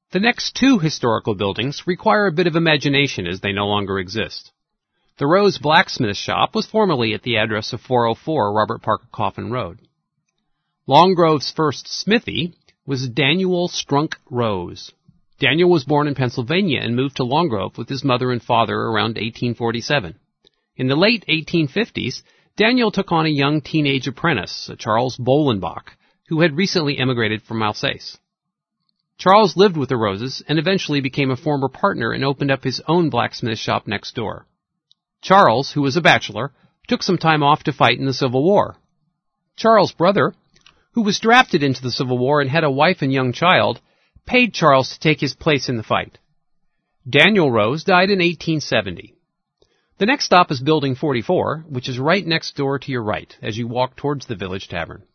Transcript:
The next two historical buildings require a bit of imagination as they no longer exist. The Rose Blacksmith Shop was formerly at the address of 404 Robert Parker Coffin Road. Longgrove's first smithy was Daniel Strunk Rose. Daniel was born in Pennsylvania and moved to Longgrove with his mother and father around 1847. In the late 1850s, Daniel took on a young teenage apprentice, Charles Bolenbach, who had recently emigrated from Alsace. Charles lived with the Roses and eventually became a former partner and opened up his own blacksmith shop next door. Charles, who was a bachelor, took some time off to fight in the Civil War. Charles' brother, who was drafted into the Civil War and had a wife and young child, paid Charles to take his place in the fight. Daniel Rose died in 1870. The next stop is Building 44, which is right next door to your right as you walk towards the Village Tavern.